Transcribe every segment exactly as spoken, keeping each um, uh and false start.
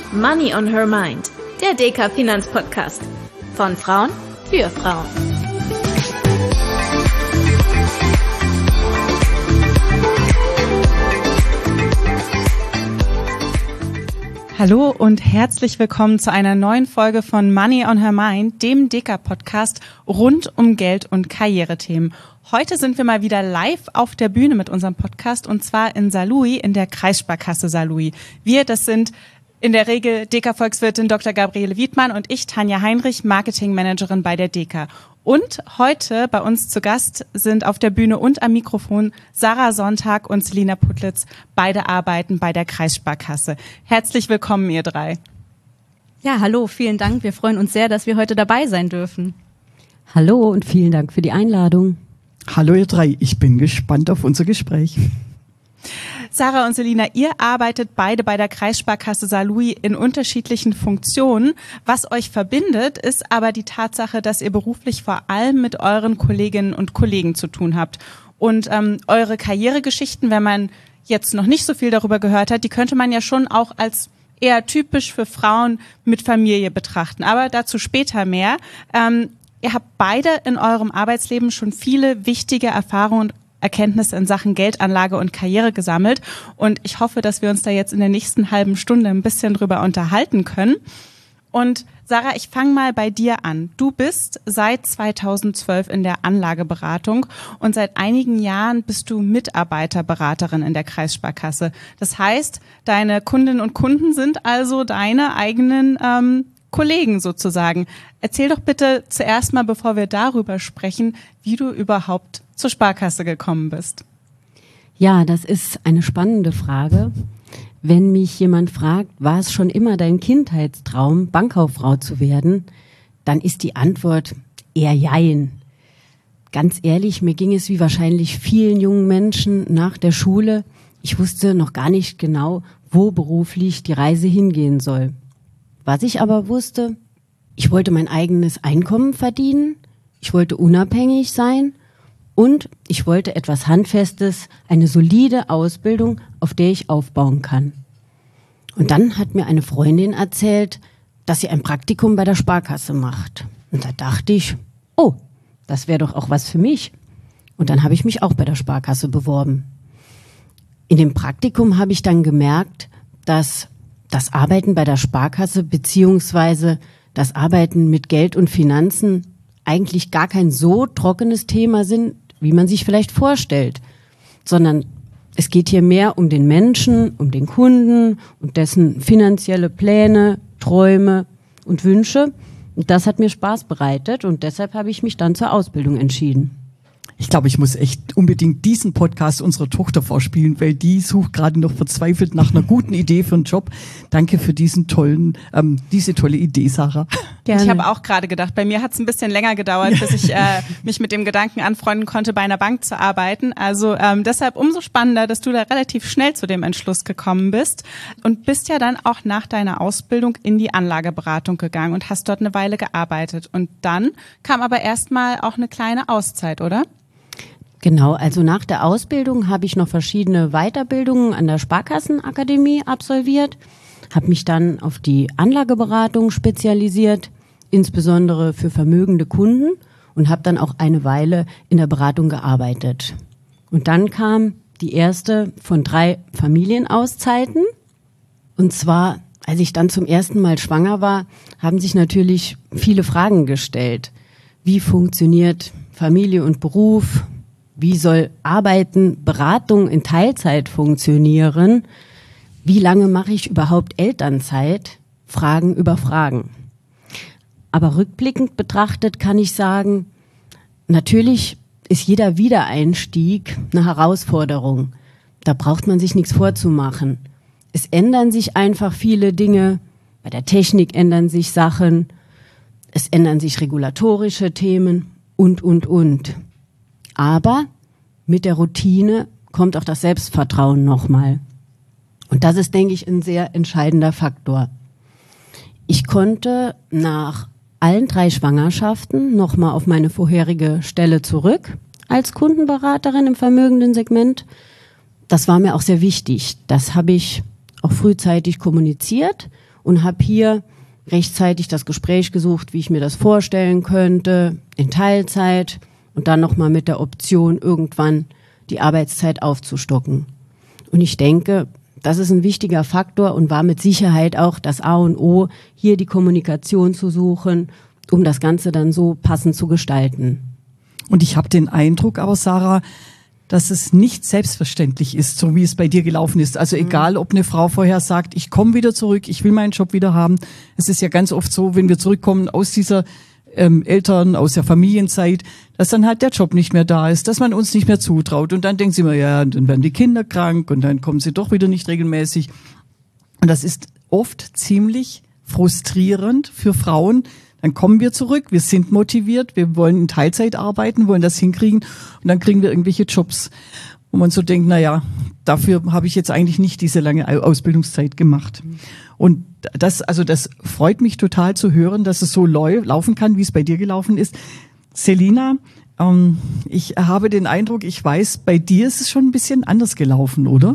Money on Her Mind, der D K Finanzpodcast. Von Frauen für Frauen. Hallo und herzlich willkommen zu einer neuen Folge von Money on Her Mind, dem D K-Podcast rund um Geld- und Karrierethemen. Heute sind wir mal wieder live auf der Bühne mit unserem Podcast und zwar in Saarlouis, in der Kreissparkasse Saarlouis. Wir, das sind in der Regel D K-Volkswirtin Doktor Gabriele Wiedmann und ich, Tanja Heinrich, Marketingmanagerin bei der D K. Und heute bei uns zu Gast sind auf der Bühne und am Mikrofon Sarah Sonntag und Selina Putlitz. Beide arbeiten bei der Kreissparkasse. Herzlich willkommen, ihr drei. Ja, hallo, vielen Dank. Wir freuen uns sehr, dass wir heute dabei sein dürfen. Hallo und vielen Dank für die Einladung. Hallo ihr drei, ich bin gespannt auf unser Gespräch. Sarah und Selina, ihr arbeitet beide bei der Kreissparkasse Saarlouis in unterschiedlichen Funktionen. Was euch verbindet, ist aber die Tatsache, dass ihr beruflich vor allem mit euren Kolleginnen und Kollegen zu tun habt. Und ähm, eure Karrieregeschichten, wenn man jetzt noch nicht so viel darüber gehört hat, die könnte man ja schon auch als eher typisch für Frauen mit Familie betrachten. Aber dazu später mehr. Ähm, ihr habt beide in eurem Arbeitsleben schon viele wichtige Erfahrungen und Erkenntnisse in Sachen Geldanlage und Karriere gesammelt und ich hoffe, dass wir uns da jetzt in der nächsten halben Stunde ein bisschen drüber unterhalten können. Und Sarah, ich fange mal bei dir an. Du bist seit zweitausendzwölf in der Anlageberatung und seit einigen Jahren bist du Mitarbeiterberaterin in der Kreissparkasse. Das heißt, deine Kundinnen und Kunden sind also deine eigenen ähm, Kollegen sozusagen. Erzähl doch bitte zuerst mal, bevor wir darüber sprechen, wie du überhaupt zur Sparkasse gekommen bist. Ja, das ist eine spannende Frage. Wenn mich jemand fragt, war es schon immer dein Kindheitstraum, Bankkauffrau zu werden, dann ist die Antwort eher jein. Ganz ehrlich, mir ging es wie wahrscheinlich vielen jungen Menschen nach der Schule. Ich wusste noch gar nicht genau, wo beruflich die Reise hingehen soll. Was ich aber wusste, ich wollte mein eigenes Einkommen verdienen, ich wollte unabhängig sein und ich wollte etwas Handfestes, eine solide Ausbildung, auf der ich aufbauen kann. Und dann hat mir eine Freundin erzählt, dass sie ein Praktikum bei der Sparkasse macht. Und da dachte ich, oh, das wäre doch auch was für mich. Und dann habe ich mich auch bei der Sparkasse beworben. In dem Praktikum habe ich dann gemerkt, dass das Arbeiten bei der Sparkasse beziehungsweise das Arbeiten mit Geld und Finanzen eigentlich gar kein so trockenes Thema sind, wie man sich vielleicht vorstellt, sondern es geht hier mehr um den Menschen, um den Kunden und dessen finanzielle Pläne, Träume und Wünsche. Und das hat mir Spaß bereitet und deshalb habe ich mich dann zur Ausbildung entschieden. Ich glaube, ich muss echt unbedingt diesen Podcast unserer Tochter vorspielen, weil die sucht gerade noch verzweifelt nach einer guten Idee für einen Job. Danke für diesen tollen, ähm, diese tolle Idee, Sarah. Gerne. Ich habe auch gerade gedacht, bei mir hat es ein bisschen länger gedauert, bis ich äh, mich mit dem Gedanken anfreunden konnte, bei einer Bank zu arbeiten. Also ähm, deshalb umso spannender, dass du da relativ schnell zu dem Entschluss gekommen bist und bist ja dann auch nach deiner Ausbildung in die Anlageberatung gegangen und hast dort eine Weile gearbeitet. Und dann kam aber erstmal auch eine kleine Auszeit, oder? Genau, also nach der Ausbildung habe ich noch verschiedene Weiterbildungen an der Sparkassenakademie absolviert, habe mich dann auf die Anlageberatung spezialisiert, insbesondere für vermögende Kunden und habe dann auch eine Weile in der Beratung gearbeitet. Und dann kam die erste von drei Familienauszeiten und zwar, als ich dann zum ersten Mal schwanger war, haben sich natürlich viele Fragen gestellt. Wie funktioniert Familie und Beruf? Wie soll Arbeiten, Beratung in Teilzeit funktionieren? Wie lange mache ich überhaupt Elternzeit? Fragen über Fragen. Aber rückblickend betrachtet kann ich sagen, natürlich ist jeder Wiedereinstieg eine Herausforderung. Da braucht man sich nichts vorzumachen. Es ändern sich einfach viele Dinge. Bei der Technik ändern sich Sachen. Es ändern sich regulatorische Themen und, und, und. Aber mit der Routine kommt auch das Selbstvertrauen nochmal. Und das ist, denke ich, ein sehr entscheidender Faktor. Ich konnte nach allen drei Schwangerschaften nochmal auf meine vorherige Stelle zurück als Kundenberaterin im vermögenden Segment. Das war mir auch sehr wichtig. Das habe ich auch frühzeitig kommuniziert und habe hier rechtzeitig das Gespräch gesucht, wie ich mir das vorstellen könnte, in Teilzeit und dann nochmal mit der Option, irgendwann die Arbeitszeit aufzustocken. Und ich denke, das ist ein wichtiger Faktor und war mit Sicherheit auch das A und O, hier die Kommunikation zu suchen, um das Ganze dann so passend zu gestalten. Und ich habe den Eindruck aber, Sarah, dass es nicht selbstverständlich ist, so wie es bei dir gelaufen ist. Also egal, ob eine Frau vorher sagt, ich komme wieder zurück, ich will meinen Job wieder haben. Es ist ja ganz oft so, wenn wir zurückkommen aus dieser ähm, Eltern, aus der Familienzeit, dass dann halt der Job nicht mehr da ist, dass man uns nicht mehr zutraut. Und dann denken sie immer, ja, dann werden die Kinder krank und dann kommen sie doch wieder nicht regelmäßig. Und das ist oft ziemlich frustrierend für Frauen. Dann kommen wir zurück, wir sind motiviert, wir wollen in Teilzeit arbeiten, wollen das hinkriegen und dann kriegen wir irgendwelche Jobs, wo man so denkt, na ja, dafür habe ich jetzt eigentlich nicht diese lange Ausbildungszeit gemacht. Und das, also das freut mich total zu hören, dass es so lau- laufen kann, wie es bei dir gelaufen ist. Selina, ähm, ich habe den Eindruck, ich weiß, bei dir ist es schon ein bisschen anders gelaufen, oder?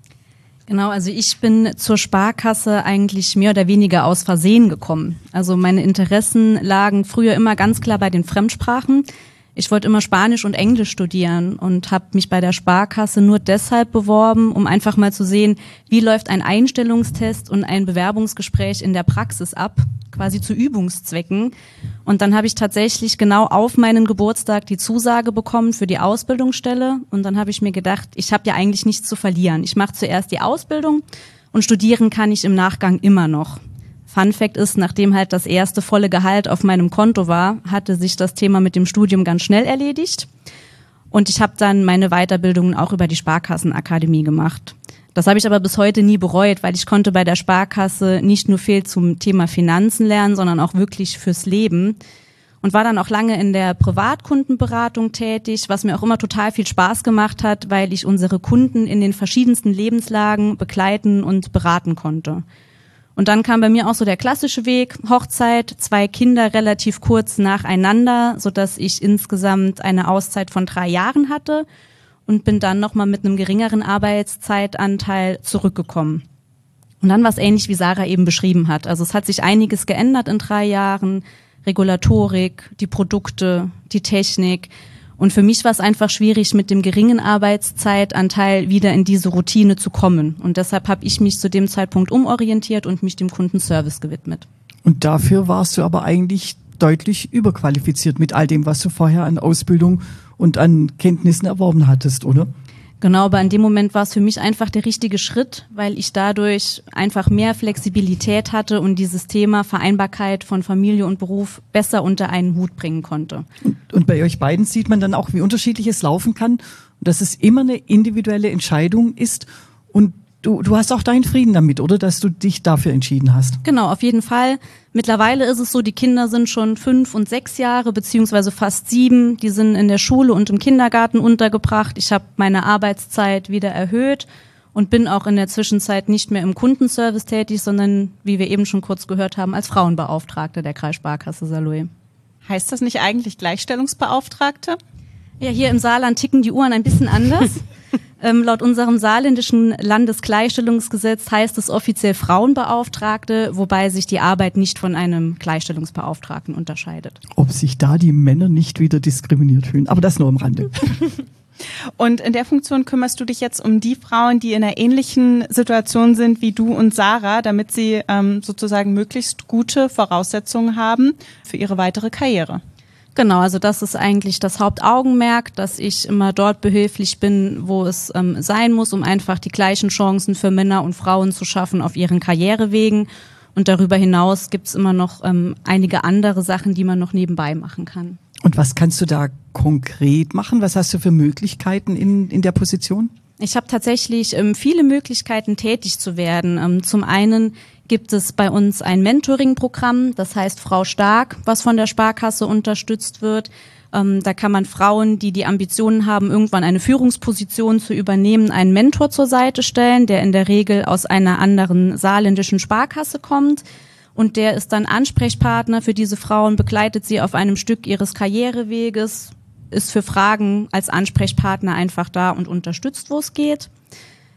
Genau, also ich bin zur Sparkasse eigentlich mehr oder weniger aus Versehen gekommen. Also meine Interessen lagen früher immer ganz klar bei den Fremdsprachen. Ich wollte immer Spanisch und Englisch studieren und habe mich bei der Sparkasse nur deshalb beworben, um einfach mal zu sehen, wie läuft ein Einstellungstest und ein Bewerbungsgespräch in der Praxis ab, quasi zu Übungszwecken. Und dann habe ich tatsächlich genau auf meinen Geburtstag die Zusage bekommen für die Ausbildungsstelle. Und dann habe ich mir gedacht, ich habe ja eigentlich nichts zu verlieren. Ich mache zuerst die Ausbildung und studieren kann ich im Nachgang immer noch. Fun Fact ist, nachdem halt das erste volle Gehalt auf meinem Konto war, hatte sich das Thema mit dem Studium ganz schnell erledigt. Und ich habe dann meine Weiterbildungen auch über die Sparkassenakademie gemacht. Das habe ich aber bis heute nie bereut, weil ich konnte bei der Sparkasse nicht nur viel zum Thema Finanzen lernen, sondern auch wirklich fürs Leben. Und war dann auch lange in der Privatkundenberatung tätig, was mir auch immer total viel Spaß gemacht hat, weil ich unsere Kunden in den verschiedensten Lebenslagen begleiten und beraten konnte. Und dann kam bei mir auch so der klassische Weg, Hochzeit, zwei Kinder relativ kurz nacheinander, sodass ich insgesamt eine Auszeit von drei Jahren hatte und bin dann nochmal mit einem geringeren Arbeitszeitanteil zurückgekommen. Und dann war es ähnlich, wie Sarah eben beschrieben hat. Also es hat sich einiges geändert in drei Jahren, Regulatorik, die Produkte, die Technik. Und für mich war es einfach schwierig, mit dem geringen Arbeitszeitanteil wieder in diese Routine zu kommen. Und deshalb habe ich mich zu dem Zeitpunkt umorientiert und mich dem Kundenservice gewidmet. Und dafür warst du aber eigentlich deutlich überqualifiziert mit all dem, was du vorher an Ausbildung und an Kenntnissen erworben hattest, oder? Genau, aber in dem Moment war es für mich einfach der richtige Schritt, weil ich dadurch einfach mehr Flexibilität hatte und dieses Thema Vereinbarkeit von Familie und Beruf besser unter einen Hut bringen konnte. Und, und bei euch beiden sieht man dann auch, wie unterschiedlich es laufen kann und dass es immer eine individuelle Entscheidung ist. Und du, du hast auch deinen Frieden damit, oder? Dass du dich dafür entschieden hast. Genau, auf jeden Fall. Mittlerweile ist es so, die Kinder sind schon fünf und sechs Jahre, beziehungsweise fast sieben. Die sind in der Schule und im Kindergarten untergebracht. Ich habe meine Arbeitszeit wieder erhöht und bin auch in der Zwischenzeit nicht mehr im Kundenservice tätig, sondern, wie wir eben schon kurz gehört haben, als Frauenbeauftragte der Kreissparkasse Saarlouis. Heißt das nicht eigentlich Gleichstellungsbeauftragte? Ja, hier im Saarland ticken die Uhren ein bisschen anders. Ähm, laut unserem saarländischen Landesgleichstellungsgesetz heißt es offiziell Frauenbeauftragte, wobei sich die Arbeit nicht von einem Gleichstellungsbeauftragten unterscheidet. Ob sich da die Männer nicht wieder diskriminiert fühlen, aber das nur am Rande. Und in der Funktion kümmerst du dich jetzt um die Frauen, die in einer ähnlichen Situation sind wie du und Sarah, damit sie ähm, sozusagen möglichst gute Voraussetzungen haben für ihre weitere Karriere. Genau, also das ist eigentlich das Hauptaugenmerk, dass ich immer dort behilflich bin, wo es ähm, sein muss, um einfach die gleichen Chancen für Männer und Frauen zu schaffen auf ihren Karrierewegen. Und darüber hinaus gibt's immer noch ähm, einige andere Sachen, die man noch nebenbei machen kann. Und was kannst du da konkret machen? Was hast du für Möglichkeiten in, in der Position? Ich habe tatsächlich ähm, viele Möglichkeiten, tätig zu werden. Ähm, zum einen gibt es bei uns ein Mentoring-Programm, das heißt Frau Stark, was von der Sparkasse unterstützt wird. Ähm, da kann man Frauen, die die Ambitionen haben, irgendwann eine Führungsposition zu übernehmen, einen Mentor zur Seite stellen, der in der Regel aus einer anderen saarländischen Sparkasse kommt. Und der ist dann Ansprechpartner für diese Frauen, begleitet sie auf einem Stück ihres Karriereweges, ist für Fragen als Ansprechpartner einfach da und unterstützt, wo es geht.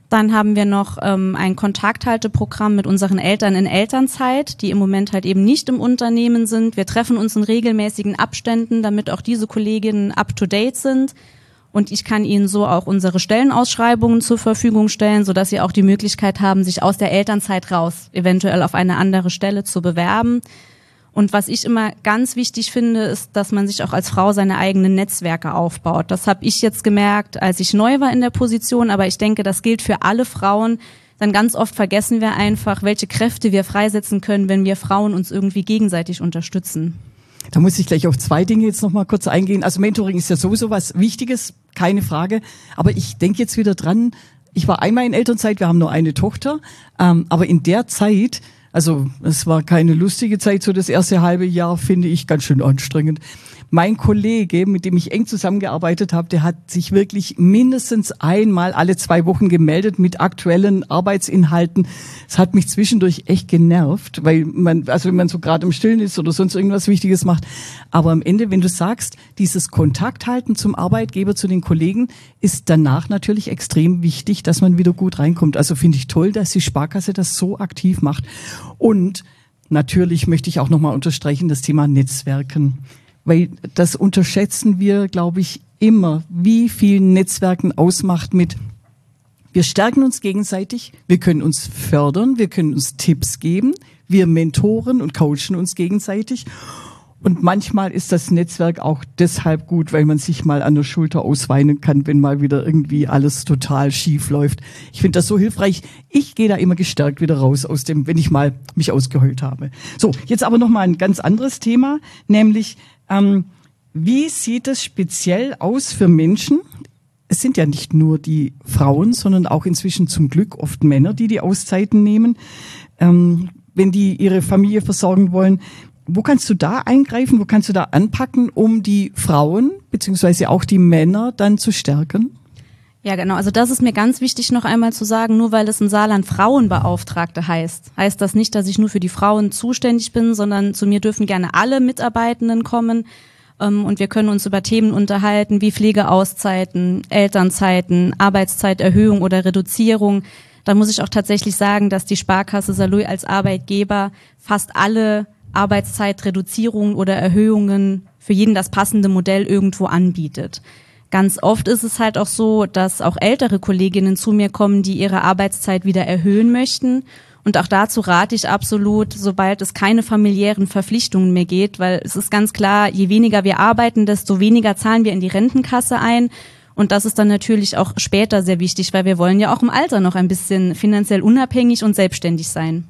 Dann haben wir noch ähm, ein Kontakthalteprogramm mit unseren Eltern in Elternzeit, die im Moment halt eben nicht im Unternehmen sind. Wir treffen uns in regelmäßigen Abständen, damit auch diese Kolleginnen up-to-date sind. Und ich kann Ihnen so auch unsere Stellenausschreibungen zur Verfügung stellen, sodass Sie auch die Möglichkeit haben, sich aus der Elternzeit raus eventuell auf eine andere Stelle zu bewerben. Und was ich immer ganz wichtig finde, ist, dass man sich auch als Frau seine eigenen Netzwerke aufbaut. Das habe ich jetzt gemerkt, als ich neu war in der Position, aber ich denke, das gilt für alle Frauen. Dann ganz oft vergessen wir einfach, welche Kräfte wir freisetzen können, wenn wir Frauen uns irgendwie gegenseitig unterstützen. Da muss ich gleich auf zwei Dinge jetzt noch mal kurz eingehen. Also Mentoring ist ja sowieso was Wichtiges, keine Frage. Aber ich denke jetzt wieder dran, ich war einmal in Elternzeit, wir haben nur eine Tochter, ähm, aber in der Zeit, also es war keine lustige Zeit, so das erste halbe Jahr finde ich ganz schön anstrengend. Mein Kollege, mit dem ich eng zusammengearbeitet habe, der hat sich wirklich mindestens einmal alle zwei Wochen gemeldet mit aktuellen Arbeitsinhalten. Es hat mich zwischendurch echt genervt, weil man, also wenn man so gerade im Stillen ist oder sonst irgendwas Wichtiges macht. Aber am Ende, wenn du sagst, dieses Kontakt halten zum Arbeitgeber, zu den Kollegen, ist danach natürlich extrem wichtig, dass man wieder gut reinkommt. Also finde ich toll, dass die Sparkasse das so aktiv macht. Und natürlich möchte ich auch nochmal unterstreichen, das Thema Netzwerken. Weil das unterschätzen wir, glaube ich, immer, wie viel Netzwerken ausmacht mit, wir stärken uns gegenseitig, wir können uns fördern, wir können uns Tipps geben, wir mentoren und coachen uns gegenseitig. Und manchmal ist das Netzwerk auch deshalb gut, weil man sich mal an der Schulter ausweinen kann, wenn mal wieder irgendwie alles total schief läuft. Ich finde das so hilfreich. Ich gehe da immer gestärkt wieder raus aus dem, wenn ich mal mich ausgeheult habe. So, jetzt aber noch mal ein ganz anderes Thema, nämlich ähm, wie sieht es speziell aus für Menschen? Es sind ja nicht nur die Frauen, sondern auch inzwischen zum Glück oft Männer, die die Auszeiten nehmen, ähm, wenn die ihre Familie versorgen wollen. Wo kannst du da eingreifen, wo kannst du da anpacken, um die Frauen beziehungsweise auch die Männer dann zu stärken? Ja, genau. Also das ist mir ganz wichtig noch einmal zu sagen, nur weil es im Saarland Frauenbeauftragte heißt, heißt das nicht, dass ich nur für die Frauen zuständig bin, sondern zu mir dürfen gerne alle Mitarbeitenden kommen ähm, und wir können uns über Themen unterhalten wie Pflegeauszeiten, Elternzeiten, Arbeitszeiterhöhung oder Reduzierung. Da muss ich auch tatsächlich sagen, dass die Sparkasse Saarlouis als Arbeitgeber fast alle Arbeitszeitreduzierungen oder Erhöhungen für jeden das passende Modell irgendwo anbietet. Ganz oft ist es halt auch so, dass auch ältere Kolleginnen zu mir kommen, die ihre Arbeitszeit wieder erhöhen möchten. Und auch dazu rate ich absolut, sobald es keine familiären Verpflichtungen mehr geht, weil es ist ganz klar, je weniger wir arbeiten, desto weniger zahlen wir in die Rentenkasse ein. Und das ist dann natürlich auch später sehr wichtig, weil wir wollen ja auch im Alter noch ein bisschen finanziell unabhängig und selbstständig sein.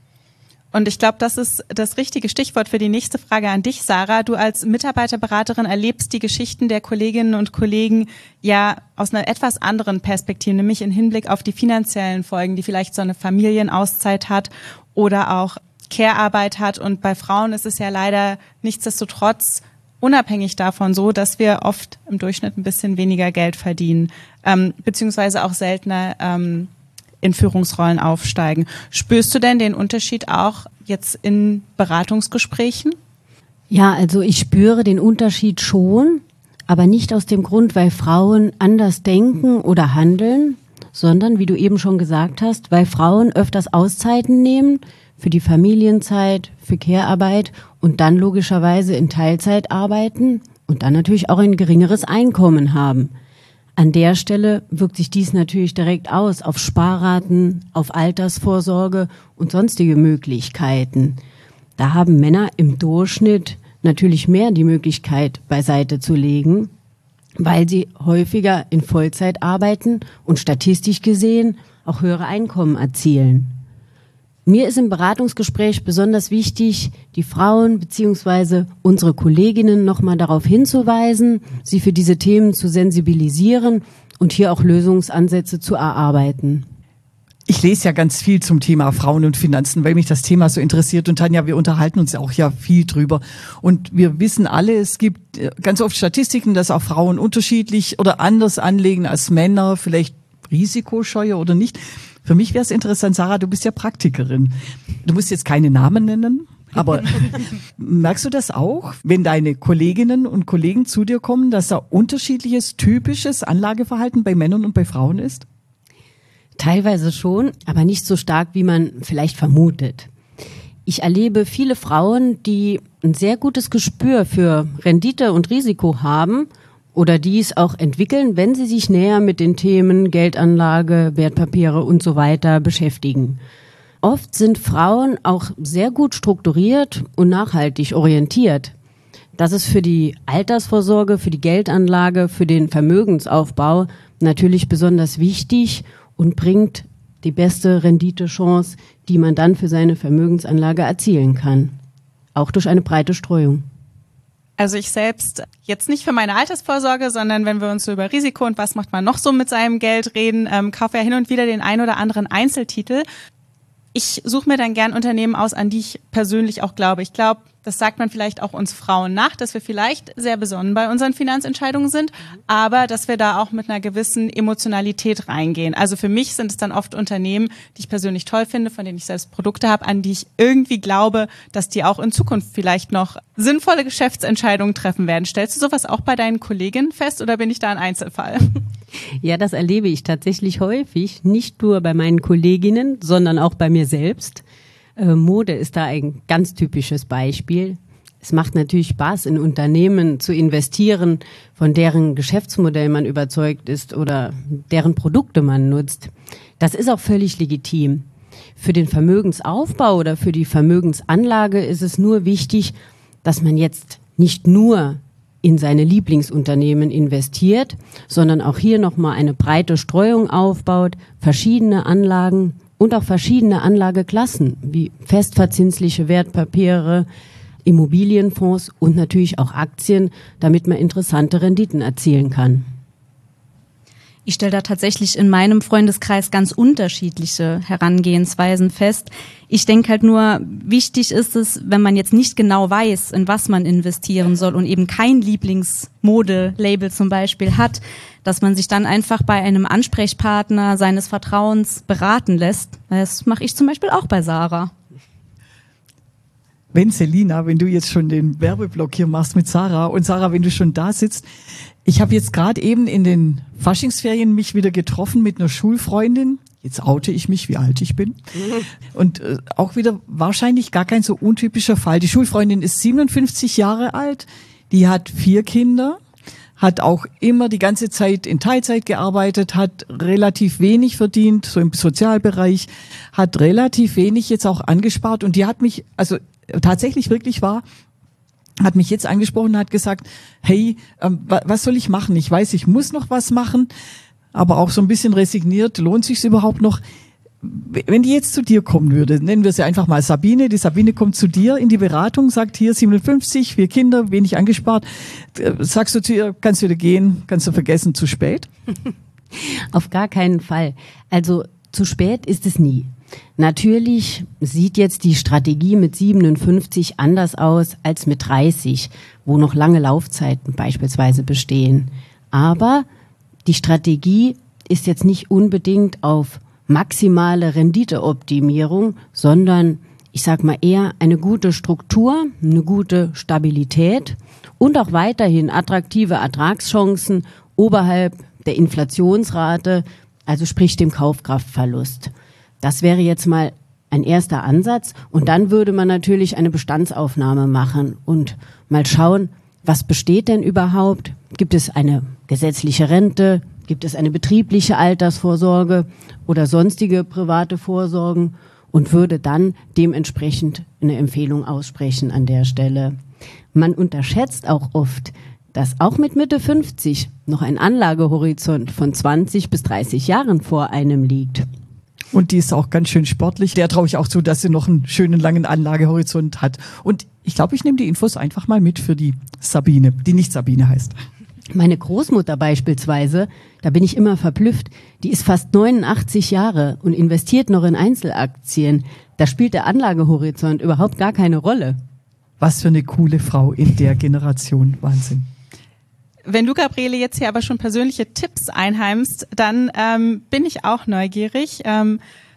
Und ich glaube, das ist das richtige Stichwort für die nächste Frage an dich, Sarah. Du als Mitarbeiterberaterin erlebst die Geschichten der Kolleginnen und Kollegen ja aus einer etwas anderen Perspektive, nämlich im Hinblick auf die finanziellen Folgen, die vielleicht so eine Familienauszeit hat oder auch Care-Arbeit hat. Und bei Frauen ist es ja leider nichtsdestotrotz unabhängig davon so, dass wir oft im Durchschnitt ein bisschen weniger Geld verdienen, ähm, beziehungsweise auch seltener ähm, in Führungsrollen aufsteigen. Spürst du denn den Unterschied auch jetzt in Beratungsgesprächen? Ja, also ich spüre den Unterschied schon, aber nicht aus dem Grund, weil Frauen anders denken oder handeln, sondern, wie du eben schon gesagt hast, weil Frauen öfters Auszeiten nehmen für die Familienzeit, für Care-Arbeit und dann logischerweise in Teilzeit arbeiten und dann natürlich auch ein geringeres Einkommen haben. An der Stelle wirkt sich dies natürlich direkt aus auf Sparraten, auf Altersvorsorge und sonstige Möglichkeiten. Da haben Männer im Durchschnitt natürlich mehr die Möglichkeit beiseite zu legen, weil sie häufiger in Vollzeit arbeiten und statistisch gesehen auch höhere Einkommen erzielen. Mir ist im Beratungsgespräch besonders wichtig, die Frauen bzw. unsere Kolleginnen nochmal darauf hinzuweisen, sie für diese Themen zu sensibilisieren und hier auch Lösungsansätze zu erarbeiten. Ich lese ja ganz viel zum Thema Frauen und Finanzen, weil mich das Thema so interessiert. Und Tanja, wir unterhalten uns ja auch ja viel drüber. Und wir wissen alle, es gibt ganz oft Statistiken, dass auch Frauen unterschiedlich oder anders anlegen als Männer, vielleicht risikoscheuer oder nicht. Für mich wäre es interessant, Sarah, du bist ja Praktikerin. Du musst jetzt keine Namen nennen, aber merkst du das auch, wenn deine Kolleginnen und Kollegen zu dir kommen, dass da unterschiedliches, typisches Anlageverhalten bei Männern und bei Frauen ist? Teilweise schon, aber nicht so stark, wie man vielleicht vermutet. Ich erlebe viele Frauen, die ein sehr gutes Gespür für Rendite und Risiko haben oder dies auch entwickeln, wenn sie sich näher mit den Themen Geldanlage, Wertpapiere und so weiter beschäftigen. Oft sind Frauen auch sehr gut strukturiert und nachhaltig orientiert. Das ist für die Altersvorsorge, für die Geldanlage, für den Vermögensaufbau natürlich besonders wichtig und bringt die beste Renditechance, die man dann für seine Vermögensanlage erzielen kann. Auch durch eine breite Streuung. Also ich selbst, jetzt nicht für meine Altersvorsorge, sondern wenn wir uns so über Risiko und was macht man noch so mit seinem Geld reden, ähm, kaufe ja hin und wieder den ein oder anderen Einzeltitel. Ich suche mir dann gern Unternehmen aus, an die ich persönlich auch glaube. Ich glaube, das sagt man vielleicht auch uns Frauen nach, dass wir vielleicht sehr besonnen bei unseren Finanzentscheidungen sind, aber dass wir da auch mit einer gewissen Emotionalität reingehen. Also für mich sind es dann oft Unternehmen, die ich persönlich toll finde, von denen ich selbst Produkte habe, an die ich irgendwie glaube, dass die auch in Zukunft vielleicht noch sinnvolle Geschäftsentscheidungen treffen werden. Stellst du sowas auch bei deinen Kolleginnen fest oder bin ich da ein Einzelfall? Ja, das erlebe ich tatsächlich häufig, nicht nur bei meinen Kolleginnen, sondern auch bei mir selbst. Äh, Mode ist da ein ganz typisches Beispiel. Es macht natürlich Spaß, in Unternehmen zu investieren, von deren Geschäftsmodell man überzeugt ist oder deren Produkte man nutzt. Das ist auch völlig legitim. Für den Vermögensaufbau oder für die Vermögensanlage ist es nur wichtig, dass man jetzt nicht nur in seine Lieblingsunternehmen investiert, sondern auch hier nochmal eine breite Streuung aufbaut, verschiedene Anlagen und auch verschiedene Anlageklassen wie festverzinsliche Wertpapiere, Immobilienfonds und natürlich auch Aktien, damit man interessante Renditen erzielen kann. Ich stelle da tatsächlich in meinem Freundeskreis ganz unterschiedliche Herangehensweisen fest. Ich denke halt nur, wichtig ist es, wenn man jetzt nicht genau weiß, in was man investieren soll und eben kein Lieblingsmode-Label zum Beispiel hat, dass man sich dann einfach bei einem Ansprechpartner seines Vertrauens beraten lässt. Das mache ich zum Beispiel auch bei Sarah. Wenn Selina, wenn du jetzt schon den Werbeblock hier machst mit Sarah und Sarah, wenn du schon da sitzt, ich habe jetzt gerade eben in den Faschingsferien mich wieder getroffen mit einer Schulfreundin. Jetzt oute ich mich, wie alt ich bin. Und äh, auch wieder wahrscheinlich gar kein so untypischer Fall. Die Schulfreundin ist siebenundfünfzig Jahre alt, die hat vier Kinder, hat auch immer die ganze Zeit in Teilzeit gearbeitet, hat relativ wenig verdient, so im Sozialbereich, hat relativ wenig jetzt auch angespart und die hat mich, also tatsächlich wirklich wahr, hat mich jetzt angesprochen und hat gesagt, hey, ähm, was soll ich machen? Ich weiß, ich muss noch was machen, aber auch so ein bisschen resigniert, lohnt sich's überhaupt noch? Wenn die jetzt zu dir kommen würde, nennen wir sie einfach mal Sabine, die Sabine kommt zu dir in die Beratung, sagt hier siebenundfünfzig, vier Kinder, wenig angespart, sagst du zu ihr, kannst du wieder gehen, kannst du vergessen, zu spät? Auf gar keinen Fall. Also zu spät ist es nie. Natürlich sieht jetzt die Strategie mit siebenundfünfzig anders aus als mit dreißig, wo noch lange Laufzeiten beispielsweise bestehen. Aber die Strategie ist jetzt nicht unbedingt auf maximale Renditeoptimierung, sondern ich sag mal eher eine gute Struktur, eine gute Stabilität und auch weiterhin attraktive Ertragschancen oberhalb der Inflationsrate, also sprich dem Kaufkraftverlust. Das wäre jetzt mal ein erster Ansatz und dann würde man natürlich eine Bestandsaufnahme machen und mal schauen, was besteht denn überhaupt? Gibt es eine gesetzliche Rente? Gibt es eine betriebliche Altersvorsorge oder sonstige private Vorsorgen? Und würde dann dementsprechend eine Empfehlung aussprechen an der Stelle. Man unterschätzt auch oft, dass auch mit Mitte fünfzig noch ein Anlagehorizont von zwanzig bis dreißig Jahren vor einem liegt. Und die ist auch ganz schön sportlich. Der traue ich auch zu, dass sie noch einen schönen langen Anlagehorizont hat. Und ich glaube, ich nehme die Infos einfach mal mit für die Sabine, die nicht Sabine heißt. Meine Großmutter beispielsweise, da bin ich immer verblüfft, die ist fast neunundachtzig Jahre und investiert noch in Einzelaktien. Da spielt der Anlagehorizont überhaupt gar keine Rolle. Was für eine coole Frau in der Generation. Wahnsinn. Wenn du, Gabriele, jetzt hier aber schon persönliche Tipps einheimst, dann ähm, bin ich auch neugierig. Ähm,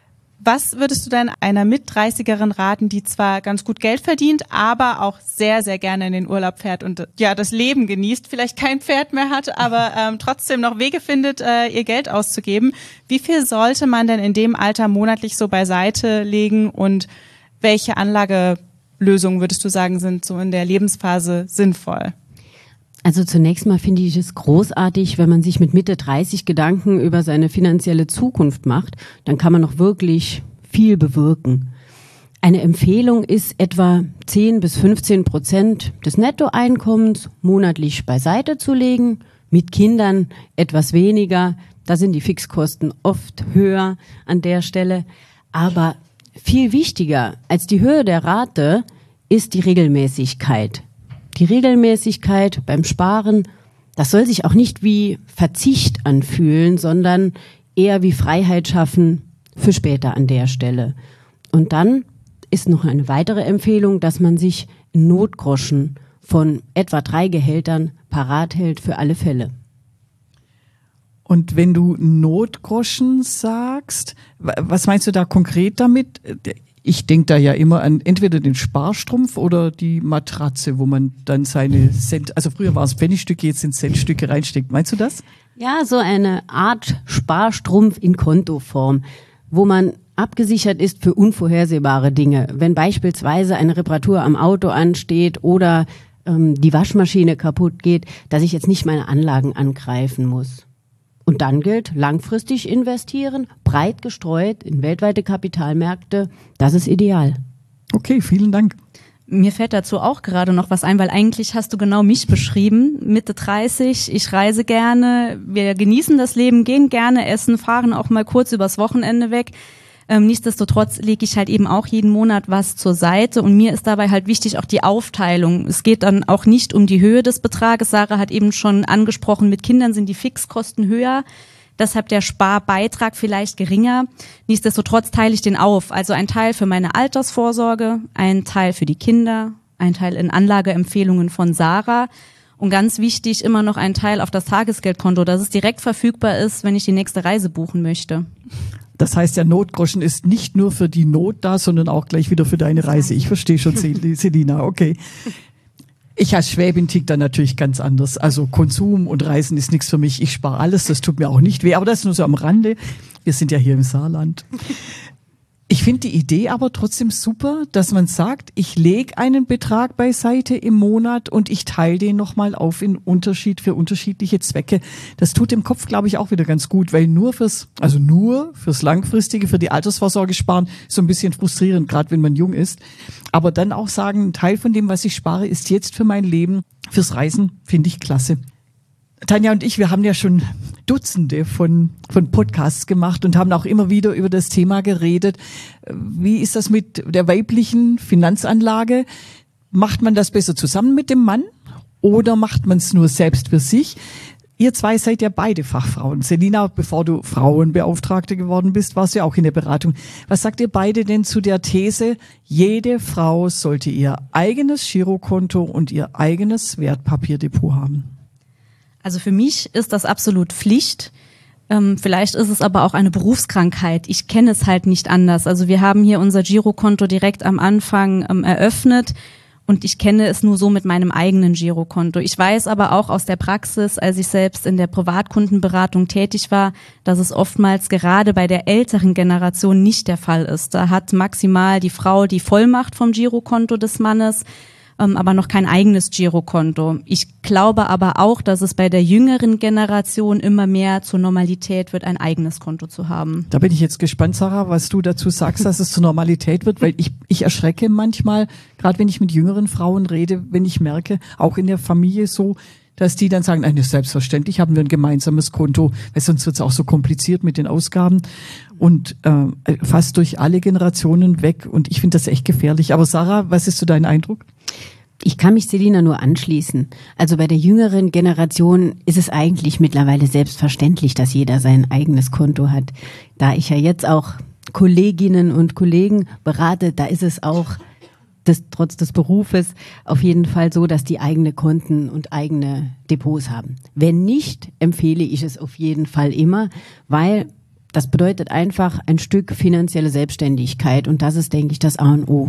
Was würdest du denn einer Mit-dreißigerin raten, die zwar ganz gut Geld verdient, aber auch sehr, sehr gerne in den Urlaub fährt und ja das Leben genießt, vielleicht kein Pferd mehr hat, aber ähm, trotzdem noch Wege findet, äh, ihr Geld auszugeben? Wie viel sollte man denn in dem Alter monatlich so beiseite legen und welche Anlagelösungen, würdest du sagen, sind so in der Lebensphase sinnvoll? Also zunächst mal finde ich es großartig, wenn man sich mit Mitte dreißig Gedanken über seine finanzielle Zukunft macht, dann kann man noch wirklich viel bewirken. Eine Empfehlung ist etwa zehn bis fünfzehn Prozent des Nettoeinkommens monatlich beiseite zu legen, mit Kindern etwas weniger, da sind die Fixkosten oft höher an der Stelle, aber viel wichtiger als die Höhe der Rate ist die Regelmäßigkeit. Die Regelmäßigkeit beim Sparen, das soll sich auch nicht wie Verzicht anfühlen, sondern eher wie Freiheit schaffen für später an der Stelle. Und dann ist noch eine weitere Empfehlung, dass man sich Notgroschen von etwa drei Gehältern parat hält für alle Fälle. Und wenn du Notgroschen sagst, was meinst du da konkret damit? Ich denke da ja immer an entweder den Sparstrumpf oder die Matratze, wo man dann seine Cent, also früher waren es Pfennigstücke, jetzt sind Centstücke reinsteckt. Meinst du das? Ja, so eine Art Sparstrumpf in Kontoform, wo man abgesichert ist für unvorhersehbare Dinge. Wenn beispielsweise eine Reparatur am Auto ansteht oder ähm, die Waschmaschine kaputt geht, dass ich jetzt nicht meine Anlagen angreifen muss. Und dann gilt, langfristig investieren, breit gestreut in weltweite Kapitalmärkte, das ist ideal. Okay, vielen Dank. Mir fällt dazu auch gerade noch was ein, weil eigentlich hast du genau mich beschrieben, Mitte dreißig, ich reise gerne, wir genießen das Leben, gehen gerne essen, fahren auch mal kurz übers Wochenende weg. Ähm, nichtsdestotrotz lege ich halt eben auch jeden Monat was zur Seite und mir ist dabei halt wichtig auch die Aufteilung. Es geht dann auch nicht um die Höhe des Betrages. Sarah hat eben schon angesprochen, mit Kindern sind die Fixkosten höher, deshalb der Sparbeitrag vielleicht geringer. Nichtsdestotrotz teile ich den auf. Also ein Teil für meine Altersvorsorge, ein Teil für die Kinder, ein Teil in Anlageempfehlungen von Sarah und ganz wichtig immer noch ein Teil auf das Tagesgeldkonto, dass es direkt verfügbar ist, wenn ich die nächste Reise buchen möchte. Das heißt, der Notgroschen ist nicht nur für die Not da, sondern auch gleich wieder für deine Reise. Ich verstehe schon, Selina, okay. Ich als Schwäbin tick da natürlich ganz anders. Also Konsum und Reisen ist nichts für mich. Ich spare alles, das tut mir auch nicht weh. Aber das ist nur so am Rande. Wir sind ja hier im Saarland. Ich finde die Idee aber trotzdem super, dass man sagt, ich lege einen Betrag beiseite im Monat und ich teile den nochmal auf in Unterschied für unterschiedliche Zwecke. Das tut dem Kopf, glaube ich, auch wieder ganz gut, weil nur fürs, also nur fürs Langfristige, für die Altersvorsorge sparen, ist so ein bisschen frustrierend, gerade wenn man jung ist. Aber dann auch sagen, ein Teil von dem, was ich spare, ist jetzt für mein Leben, fürs Reisen, finde ich klasse. Tanja und ich, wir haben ja schon Dutzende von, von Podcasts gemacht und haben auch immer wieder über das Thema geredet. Wie ist das mit der weiblichen Finanzanlage? Macht man das besser zusammen mit dem Mann oder macht man es nur selbst für sich? Ihr zwei seid ja beide Fachfrauen. Selina, bevor du Frauenbeauftragte geworden bist, warst du ja auch in der Beratung. Was sagt ihr beide denn zu der These, jede Frau sollte ihr eigenes Girokonto und ihr eigenes Wertpapierdepot haben? Also für mich ist das absolut Pflicht. Ähm, vielleicht ist es aber auch eine Berufskrankheit. Ich kenne es halt nicht anders. Also wir haben hier unser Girokonto direkt am Anfang ähm, eröffnet und ich kenne es nur so mit meinem eigenen Girokonto. Ich weiß aber auch aus der Praxis, als ich selbst in der Privatkundenberatung tätig war, dass es oftmals gerade bei der älteren Generation nicht der Fall ist. Da hat maximal die Frau die Vollmacht vom Girokonto des Mannes, aber noch kein eigenes Girokonto. Ich glaube aber auch, dass es bei der jüngeren Generation immer mehr zur Normalität wird, ein eigenes Konto zu haben. Da bin ich jetzt gespannt, Sarah, was du dazu sagst, dass es zur Normalität wird, weil ich, ich erschrecke manchmal, gerade wenn ich mit jüngeren Frauen rede, wenn ich merke, auch in der Familie so, dass die dann sagen, nein, selbstverständlich haben wir ein gemeinsames Konto, weil sonst wird es auch so kompliziert mit den Ausgaben und äh, fast durch alle Generationen weg und ich finde das echt gefährlich. Aber Sarah, was ist so dein Eindruck? Ich kann mich Selina nur anschließen. Also bei der jüngeren Generation ist es eigentlich mittlerweile selbstverständlich, dass jeder sein eigenes Konto hat. Da ich ja jetzt auch Kolleginnen und Kollegen berate, da ist es auch das, trotz des Berufes auf jeden Fall so, dass die eigene Konten und eigene Depots haben. Wenn nicht, empfehle ich es auf jeden Fall immer, weil Das bedeutet einfach ein Stück finanzielle Selbstständigkeit und das ist, denke ich, das A und O.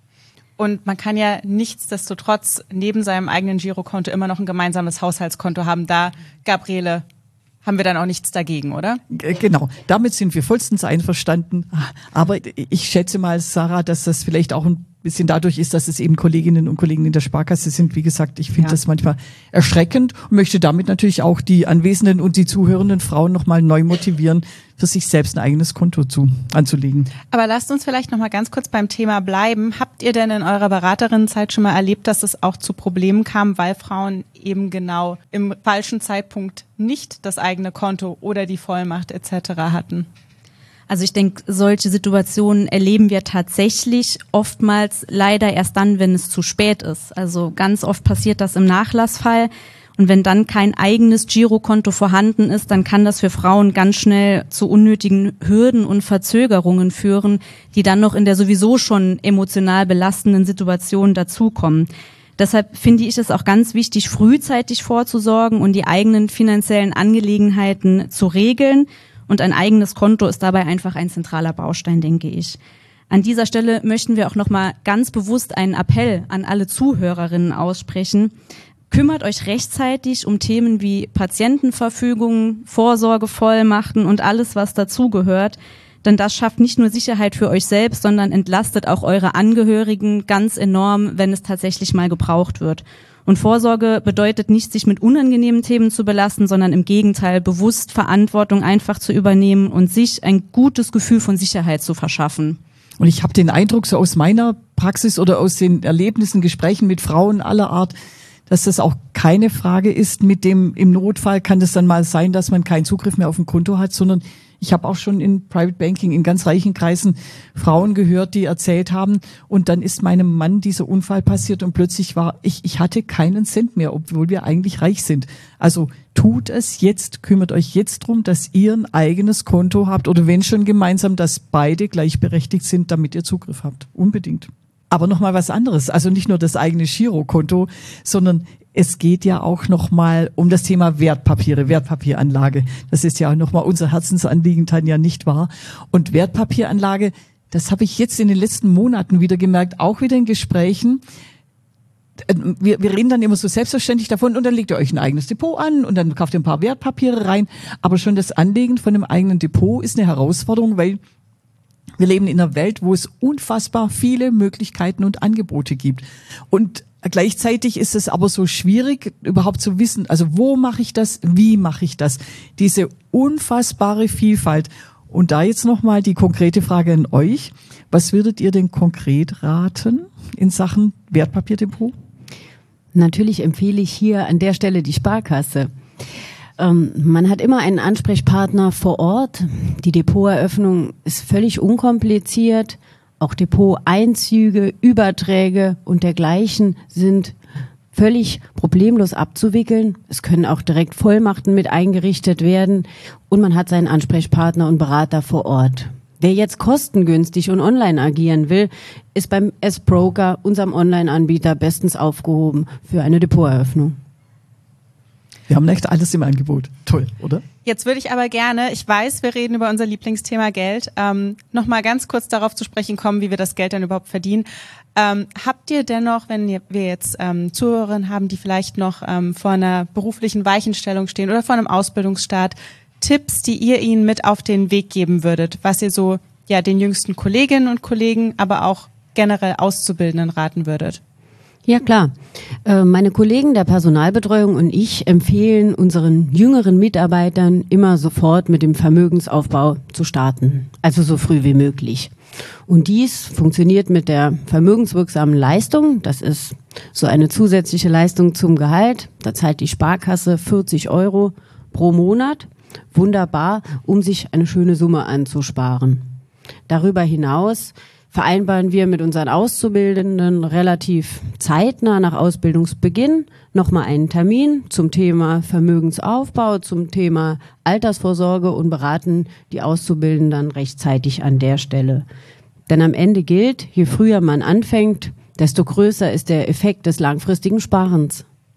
Und man kann ja nichtsdestotrotz neben seinem eigenen Girokonto immer noch ein gemeinsames Haushaltskonto haben. Da, Gabriele, haben wir dann auch nichts dagegen, oder? Genau, damit sind wir vollstens einverstanden. Aber ich schätze mal, Sarah, dass das vielleicht auch ein bisschen dadurch ist, dass es eben Kolleginnen und Kollegen in der Sparkasse sind. Wie gesagt, ich finde Ja. das manchmal erschreckend und möchte damit natürlich auch die anwesenden und die zuhörenden Frauen nochmal neu motivieren, für sich selbst ein eigenes Konto zu, anzulegen. Aber lasst uns vielleicht noch mal ganz kurz beim Thema bleiben. Habt ihr denn in eurer Beraterinnenzeit schon mal erlebt, dass es auch zu Problemen kam, weil Frauen eben genau im falschen Zeitpunkt nicht das eigene Konto oder die Vollmacht et cetera hatten? Also ich denke, solche Situationen erleben wir tatsächlich oftmals leider erst dann, wenn es zu spät ist. Also ganz oft passiert das im Nachlassfall. Und wenn dann kein eigenes Girokonto vorhanden ist, dann kann das für Frauen ganz schnell zu unnötigen Hürden und Verzögerungen führen, die dann noch in der sowieso schon emotional belastenden Situation dazukommen. Deshalb finde ich es auch ganz wichtig, frühzeitig vorzusorgen und die eigenen finanziellen Angelegenheiten zu regeln. Und ein eigenes Konto ist dabei einfach ein zentraler Baustein, denke ich. An dieser Stelle möchten wir auch nochmal ganz bewusst einen Appell an alle Zuhörerinnen aussprechen. Kümmert euch rechtzeitig um Themen wie Patientenverfügungen, Vorsorgevollmachten und alles, was dazugehört. Denn das schafft nicht nur Sicherheit für euch selbst, sondern entlastet auch eure Angehörigen ganz enorm, wenn es tatsächlich mal gebraucht wird. Und Vorsorge bedeutet nicht, sich mit unangenehmen Themen zu belasten, sondern im Gegenteil, bewusst Verantwortung einfach zu übernehmen und sich ein gutes Gefühl von Sicherheit zu verschaffen. Und ich habe den Eindruck, so aus meiner Praxis oder aus den Erlebnissen, Gesprächen mit Frauen aller Art, dass das auch keine Frage ist, mit dem im Notfall kann es dann mal sein, dass man keinen Zugriff mehr auf ein Konto hat, sondern ich habe auch schon in Private Banking in ganz reichen Kreisen Frauen gehört, die erzählt haben, und dann ist meinem Mann dieser Unfall passiert und plötzlich war ich, ich hatte keinen Cent mehr, obwohl wir eigentlich reich sind. Also tut es jetzt, kümmert euch jetzt drum, dass ihr ein eigenes Konto habt oder wenn schon gemeinsam, dass beide gleichberechtigt sind, damit ihr Zugriff habt. Unbedingt. Aber nochmal was anderes, also nicht nur das eigene Girokonto, sondern es geht ja auch nochmal um das Thema Wertpapiere, Wertpapieranlage. Das ist ja auch nochmal unser Herzensanliegen, Tanja, nicht wahr? Und Wertpapieranlage, das habe ich jetzt in den letzten Monaten wieder gemerkt, auch wieder in Gesprächen. Wir, wir reden dann immer so selbstverständlich davon und dann legt ihr euch ein eigenes Depot an und dann kauft ihr ein paar Wertpapiere rein. Aber schon das Anlegen von einem eigenen Depot ist eine Herausforderung, weil wir leben in einer Welt, wo es unfassbar viele Möglichkeiten und Angebote gibt. Und gleichzeitig ist es aber so schwierig, überhaupt zu wissen, also wo mache ich das, wie mache ich das? Diese unfassbare Vielfalt. Und da jetzt nochmal die konkrete Frage an euch. Was würdet ihr denn konkret raten in Sachen Wertpapierdepot? Natürlich empfehle ich hier an der Stelle die Sparkasse. Ähm, man hat immer einen Ansprechpartner vor Ort. Die Depoteröffnung ist völlig unkompliziert. Auch Depoteinzüge, Überträge und dergleichen sind völlig problemlos abzuwickeln. Es können auch direkt Vollmachten mit eingerichtet werden und man hat seinen Ansprechpartner und Berater vor Ort. Wer jetzt kostengünstig und online agieren will, ist beim S-Broker, unserem Online-Anbieter, bestens aufgehoben für eine Depoteröffnung. Wir haben echt alles im Angebot. Toll, oder? Jetzt würde ich aber gerne, ich weiß, wir reden über unser Lieblingsthema Geld, ähm, noch mal ganz kurz darauf zu sprechen kommen, wie wir das Geld dann überhaupt verdienen. Ähm, habt ihr dennoch, wenn wir jetzt ähm, Zuhörerinnen haben, die vielleicht noch ähm, vor einer beruflichen Weichenstellung stehen oder vor einem Ausbildungsstart, Tipps, die ihr ihnen mit auf den Weg geben würdet, was ihr so ja den jüngsten Kolleginnen und Kollegen, aber auch generell Auszubildenden raten würdet? Ja, klar. Meine Kollegen der Personalbetreuung und ich empfehlen unseren jüngeren Mitarbeitern immer sofort mit dem Vermögensaufbau zu starten, also so früh wie möglich. Und dies funktioniert mit der vermögenswirksamen Leistung. Das ist so eine zusätzliche Leistung zum Gehalt. Da zahlt die Sparkasse vierzig Euro pro Monat. Wunderbar, um sich eine schöne Summe anzusparen. Darüber hinaus vereinbaren wir mit unseren Auszubildenden relativ zeitnah nach Ausbildungsbeginn nochmal einen Termin zum Thema Vermögensaufbau, zum Thema Altersvorsorge und beraten die Auszubildenden dann rechtzeitig an der Stelle. Denn am Ende gilt, je früher man anfängt, desto größer ist der Effekt des langfristigen Sparens.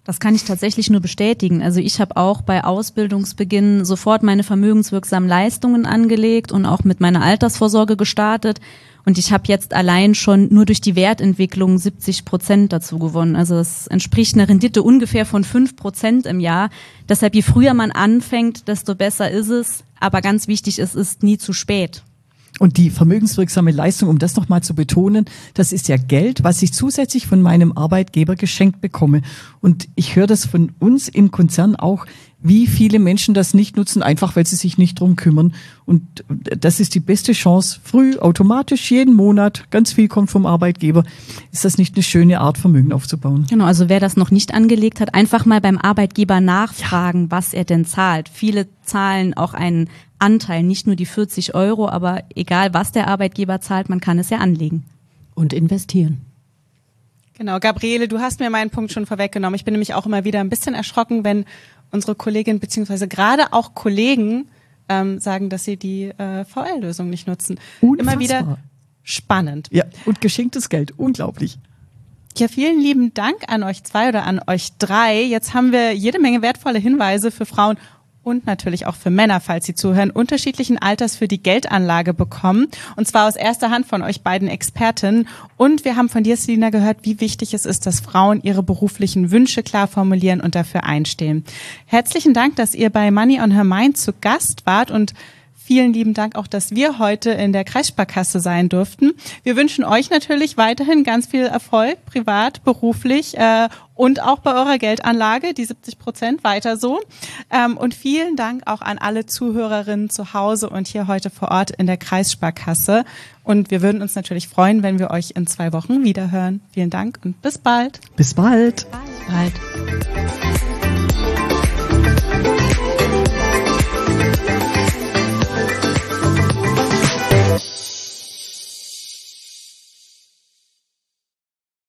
Das kann ich tatsächlich nur bestätigen. Also ich habe auch bei Ausbildungsbeginn sofort meine vermögenswirksamen Leistungen angelegt und auch mit meiner Altersvorsorge gestartet. Und ich habe jetzt allein schon nur durch die Wertentwicklung siebzig Prozent dazu gewonnen. Also das entspricht einer Rendite ungefähr von fünf Prozent im Jahr. Deshalb, je früher man anfängt, desto besser ist es. Aber ganz wichtig, es ist nie zu spät. Und die vermögenswirksame Leistung, um das nochmal zu betonen, das ist ja Geld, was ich zusätzlich von meinem Arbeitgeber geschenkt bekomme. Und ich höre das von uns im Konzern auch, wie viele Menschen das nicht nutzen, einfach weil sie sich nicht drum kümmern. Und das ist die beste Chance, früh, automatisch, jeden Monat, ganz viel kommt vom Arbeitgeber. Ist das nicht eine schöne Art, Vermögen aufzubauen? Genau, also wer das noch nicht angelegt hat, einfach mal beim Arbeitgeber nachfragen, ja, was er denn zahlt. Viele zahlen auch einen Anteil, nicht nur die vierzig Euro, aber egal was der Arbeitgeber zahlt, man kann es ja anlegen. Und investieren. Genau, Gabriele, du hast mir meinen Punkt schon vorweggenommen. Ich bin nämlich auch immer wieder ein bisschen erschrocken, wenn unsere Kolleginnen beziehungsweise gerade auch Kollegen ähm, sagen, dass sie die äh, V L-Lösung nicht nutzen. Unfassbar. Immer wieder spannend. Ja, und geschenktes Geld, unglaublich. Ja, vielen lieben Dank an euch zwei oder an euch drei. Jetzt haben wir jede Menge wertvolle Hinweise für Frauen und natürlich auch für Männer, falls Sie zuhören, unterschiedlichen Alters für die Geldanlage bekommen. Und zwar aus erster Hand von euch beiden Expertinnen. Und wir haben von dir, Selina, gehört, wie wichtig es ist, dass Frauen ihre beruflichen Wünsche klar formulieren und dafür einstehen. Herzlichen Dank, dass ihr bei Money on Her Mind zu Gast wart und vielen lieben Dank auch, dass wir heute in der Kreissparkasse sein durften. Wir wünschen euch natürlich weiterhin ganz viel Erfolg, privat, beruflich äh, und auch bei eurer Geldanlage, die siebzig Prozent, weiter so. Ähm, und vielen Dank auch an alle Zuhörerinnen zu Hause und hier heute vor Ort in der Kreissparkasse. Und wir würden uns natürlich freuen, wenn wir euch in zwei Wochen wiederhören. Vielen Dank und bis bald. Bis bald. Bald.